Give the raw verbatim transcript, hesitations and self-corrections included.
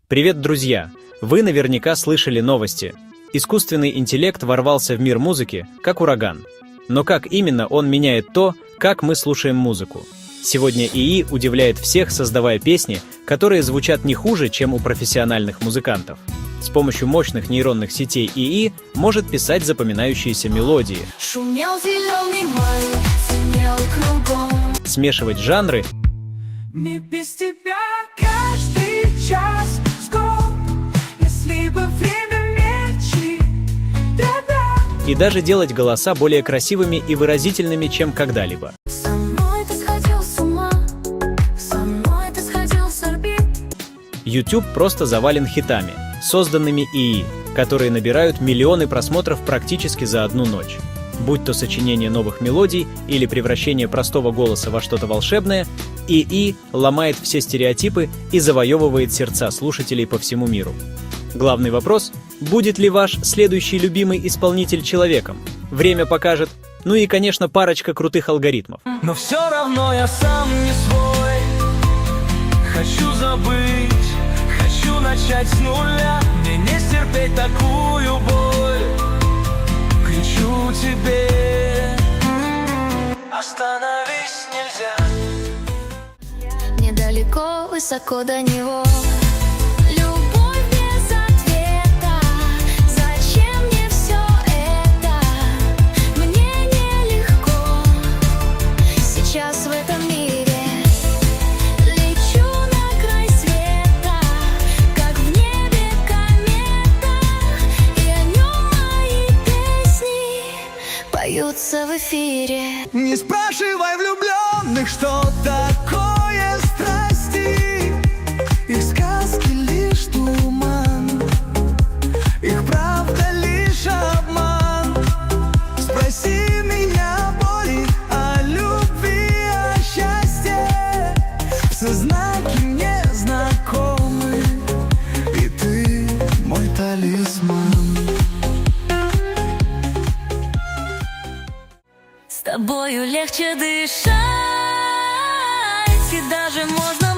Привет, друзья! Вы наверняка слышали новости. Искусственный интеллект ворвался в мир музыки, как ураган. Но как именно он меняет то, как мы слушаем музыку? Сегодня ИИ удивляет всех, создавая песни, которые звучат не хуже, чем у профессиональных музыкантов. С помощью мощных нейронных сетей ИИ может писать запоминающиеся мелодии, Шумел зеленый май, звенел кругом. смешивать жанры Не без тебя каждый час скоп, если бы время мечи, да-да. и даже делать голоса более красивыми и выразительными, чем когда-либо. Со мной ты сходил с ума, со мной ты сходил с орбит. YouTube просто завален хитами, созданными ИИ, которые набирают миллионы просмотров практически за одну ночь. Будь то сочинение новых мелодий или превращение простого голоса во что-то волшебное, ИИ ломает все стереотипы и завоевывает сердца слушателей по всему миру. Главный вопрос – будет ли ваш следующий любимый исполнитель человеком? Время покажет. Ну и, конечно, парочка крутых алгоритмов. Но все равно я сам не свой. Хочу забыть, хочу начать с нуля. Мне не стерпеть такую боль. Кричу тебе, остановись нельзя. Недалеко, высоко до него. Любовь без ответа. Зачем мне все это? Мне нелегко сейчас в этом мире. Лечу на край света, как в небе комета, и о нем мои песни поются в эфире. Не спрашивай влюбленных, что такое страсти. Их сказки лишь туман, их правда лишь обман. Спроси меня о боли, о любви, о счастье. Все знаки мне знакомы, и ты мой талисман. С тобою легче дышать, и даже можно